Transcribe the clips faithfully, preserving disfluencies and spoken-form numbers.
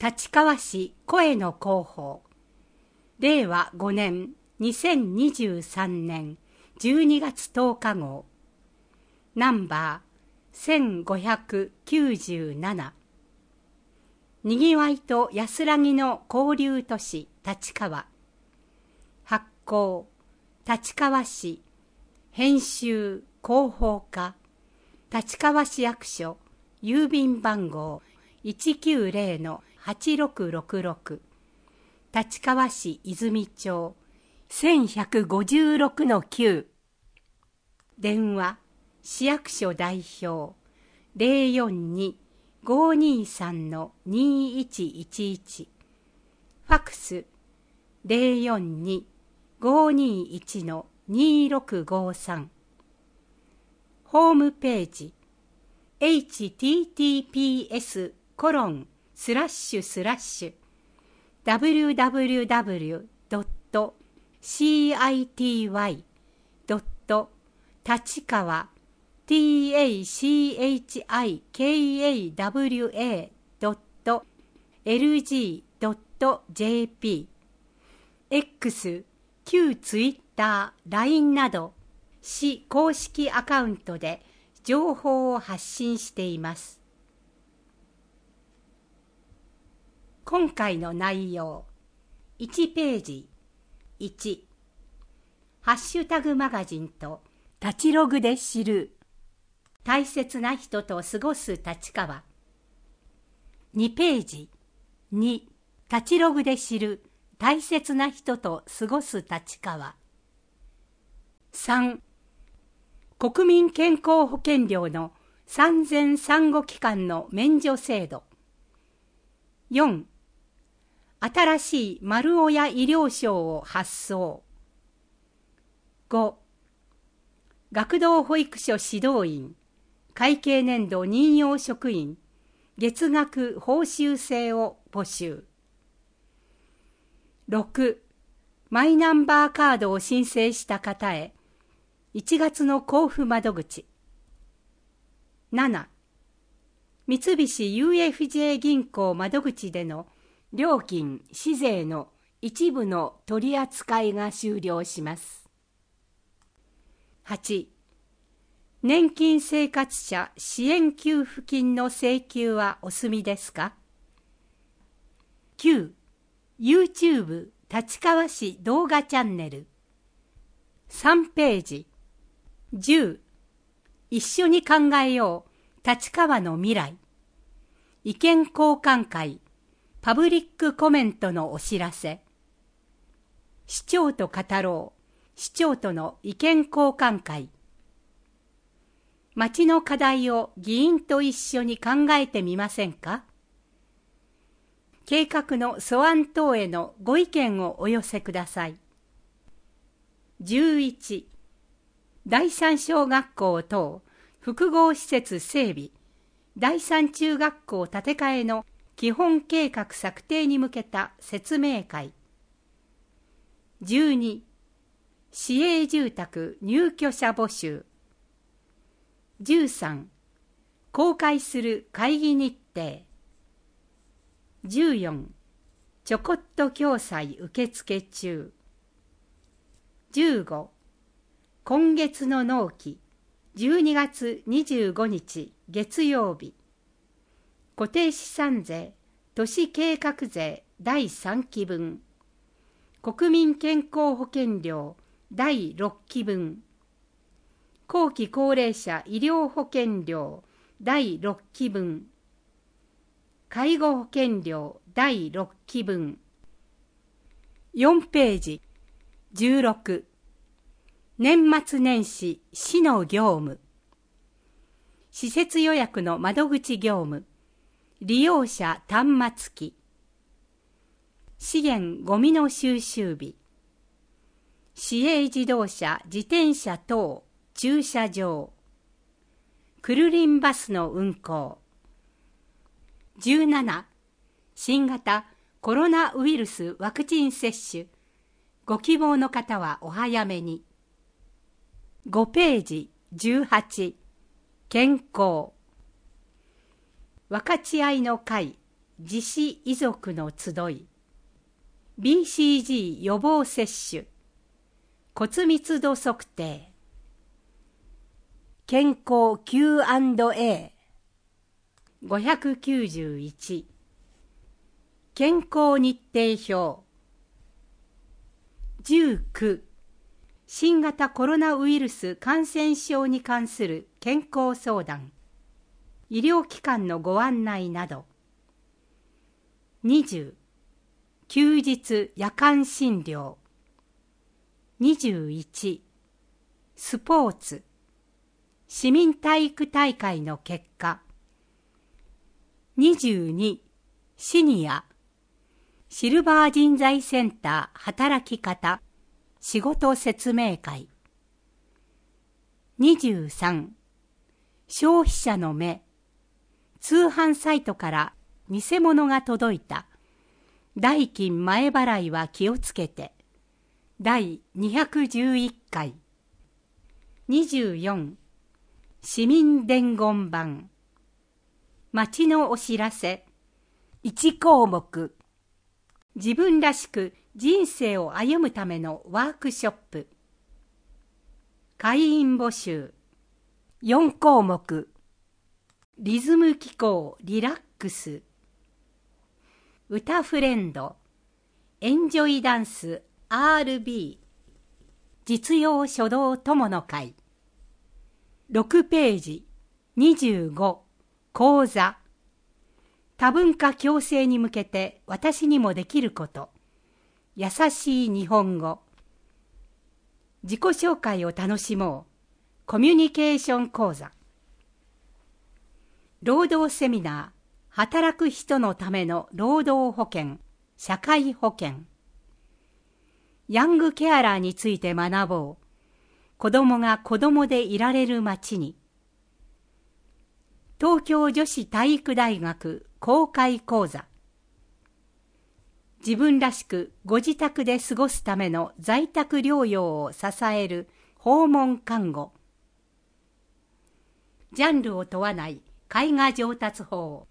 立川市声の広報、れいわごねんにせんにじゅうさんねんじゅうにがつとおか号、ナンバーせんごひゃくきゅうじゅうなな。にぎわいと安らぎの交流都市立川。発行立川市、編集広報課、立川市役所、郵便番号 いちきゅうぜろのはちろくろくろく、立川市泉町 せんひゃくごじゅうろくのきゅう。電話市役所代表 ゼロよんに ごーにーさんのにーいちいちいち、ファクス ゼロよんに ごーにーいちのにーろくごーさん。ホームページ エイチティーティーピーエスコロンスラッシュスラッシュダブリューダブリューダブリュードットシーアイティーワイドット立川 ティーエーシーエイチアイケーエーダブリューエードットエルジードットジェーピー、 X、旧ツイッター、ライン など市公式アカウントで情報を発信しています。今回の内容、いちページいち、ハッシュタグマガジンと立ちログで知る大切な人と過ごす立川。にページに、立ちログで知る大切な人と過ごす立川。さん、国民健康保険料の産前産後期間の免除制度。よん、新しい丸親医療証を発送。ご、学童保育所指導員、会計年度任用職員、月額報酬制を募集。ろく、マイナンバーカードを申請した方へ、いちがつの交付窓口。なな、三菱 ユーエフジェー 銀行窓口での料金・市税の一部の取り扱いが終了します。はち、年金生活者支援給付金の請求はお済みですか？きゅう、YouTube 立川市動画チャンネル。さんページじゅう、一緒に考えよう立川の未来。意見交換会、パブリックコメントのお知らせ。市長と語ろう、市長との意見交換会。町の課題を議員と一緒に考えてみませんか？計画の素案等へのご意見をお寄せください。じゅういち、第三小学校等複合施設整備、第三中学校建て替えの基本計画策定に向けた説明会。じゅうに、市営住宅入居者募集。じゅうさん、公開する会議日程。じゅうよん、ちょこっと共済受付中。じゅうご、今月の納期、じゅうにがつにじゅうごにち月曜日。固定資産税、都市計画税だいさんき分。国民健康保険料だいろっき分。後期高齢者医療保険料だいろっき分。介護保険料だいろっき分。よんページじゅうろく、年末年始市の業務。施設予約の窓口業務、利用者端末機。資源ごみの収集日。市営自動車自転車等駐車場。クルリンバスの運行。じゅうなな、新型コロナウイルスワクチン接種。ご希望の方はお早めに。ごページじゅうはち、健康。分かち合いの会自死遺族の集い、ビーシージー 予防接種、骨密度測定、健康 キューアンドエー ごひゃくきゅうじゅういち、健康日程表、じゅうきゅう、新型コロナウイルス感染症に関する健康相談、医療機関のご案内など、にじゅう、休日夜間診療、にじゅういち、スポーツ、市民体育大会の結果、にじゅうに、シニア、シルバー人材センター働き方、仕事説明会、にじゅうさん、消費者の目、通販サイトから偽物が届いた、代金前払いは気をつけて、だいにひゃくじゅういっかい、にじゅうよん、市民伝言板、町のお知らせ、いち項目、自分らしく人生を歩むためのワークショップ、会員募集、よん項目、リズム機構リラックス、歌フレンド、エンジョイダンス アールビー、実用書道友の会、ろくページ、にじゅうご、講座、多文化共生に向けて私にもできること、優しい日本語、自己紹介を楽しもう、コミュニケーション講座、労働セミナー、働く人のための労働保険、社会保険、ヤングケアラーについて学ぼう、子供が子供でいられる街に、東京女子体育大学公開講座、自分らしくご自宅で過ごすための在宅療養を支える訪問看護、ジャンルを問わない絵画上達法、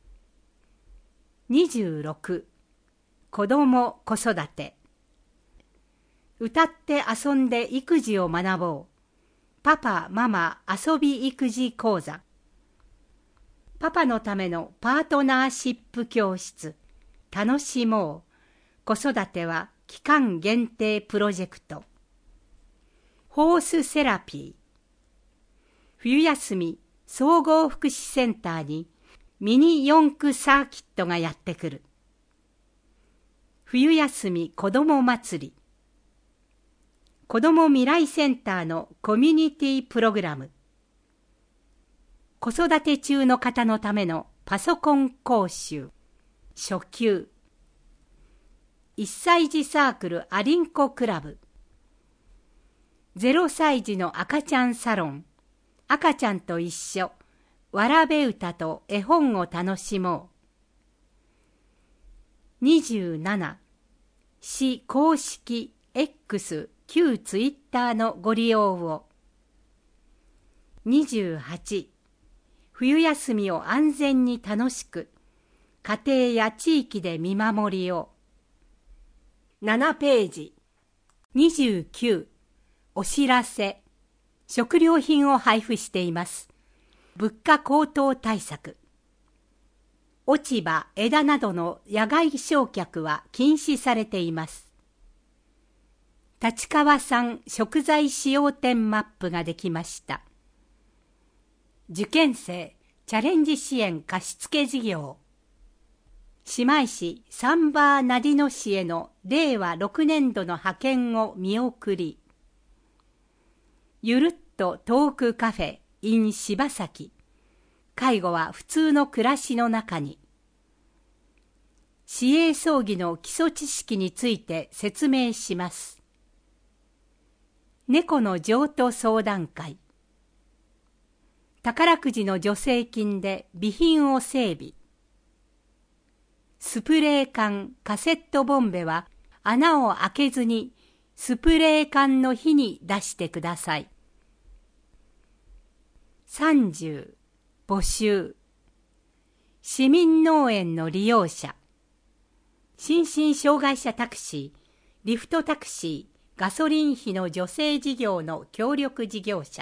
にじゅうろく、子ども子育て、歌って遊んで育児を学ぼう、パパママ遊び育児講座、パパのためのパートナーシップ教室、楽しもう、子育ては期間限定プロジェクト、ホースセラピー、冬休み総合福祉センターにミニ四駆サーキットがやってくる、冬休み子ども祭り、子ども未来センターのコミュニティプログラム、子育て中の方のためのパソコン講習、初級、いっさい児サークルアリンコクラブ、ゼロさい児の赤ちゃんサロン、赤ちゃんと一緒、わらべ歌と絵本を楽しもう。にじゅうなな、市公式 X 旧ツイッターのご利用を。にじゅうはち、冬休みを安全に楽しく、家庭や地域で見守りを。ななページ、にじゅうきゅう、お知らせ、食料品を配布しています。物価高騰対策。落ち葉、枝などの野外焼却は禁止されています。立川産食材使用点マップができました。受験生チャレンジ支援貸付事業。姉妹市サンバーナディノ市へのれいわろくねんどの派遣を見送り。ゆるっとトークカフェ in 柴崎。介護は普通の暮らしの中に。市営葬儀の基礎知識について説明します。猫の譲渡相談会。宝くじの助成金で備品を整備。スプレー缶、カセットボンベは穴を開けずにスプレー缶の火に出してください。さんじゅう、募集。 市民農園の利用者、心身障害者タクシー、リフトタクシー、ガソリン費の助成事業の協力事業者。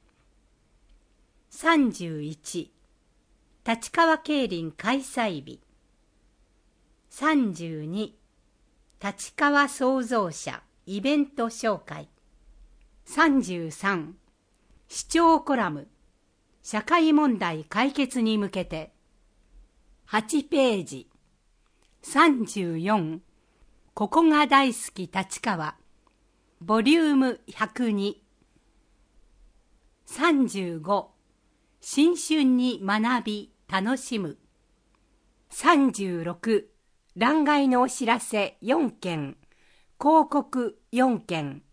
さんじゅういち、立川競輪開催日。さんじゅうに、立川創造者イベント紹介。さんじゅうさん、市長コラム、社会問題解決に向けて。はちページ。さんじゅうよん、ここが大好き立川、ボリュームひゃくに。さんじゅうご、新春に学び楽しむ。さんじゅうろく、欄外のお知らせよんけん、広告よんけん。